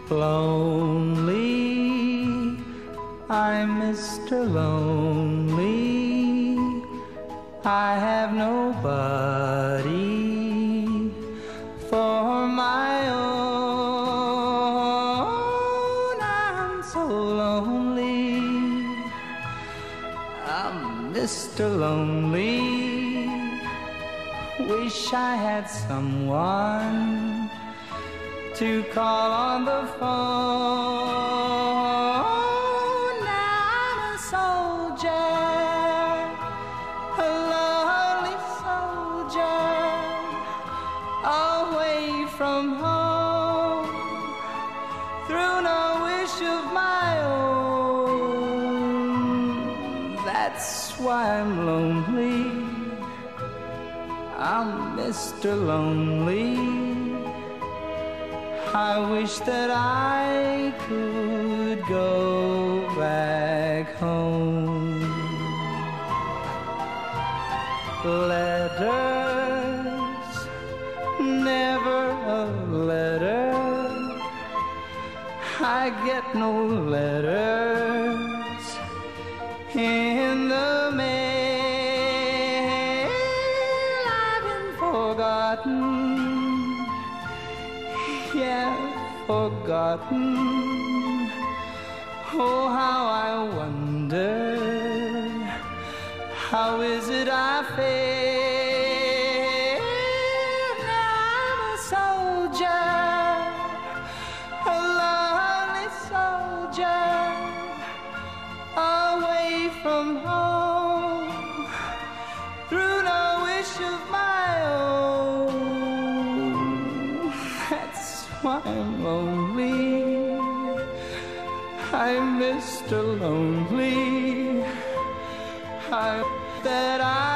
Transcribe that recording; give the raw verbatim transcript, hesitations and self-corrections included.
Lonely, I'm Mister Lonely. I have nobody for my own. I'm so lonely. I'm Mister Lonely. Wish I had someone to call on the phone. I'm a soldier, a lonely soldier, away from home, through no wish of my own. That's why I'm lonely. I'm Mister Lonely. I wish that I could go back home. Letters, never a letter. I get no letters in the mail. I've been forgotten, yeah, forgotten. Oh, how I wonder, how is it I fail? Now I'm a soldier, a lonely soldier, away from home, through no wish of my own. That's why I'm lonely. I'm Mister Lonely. I that I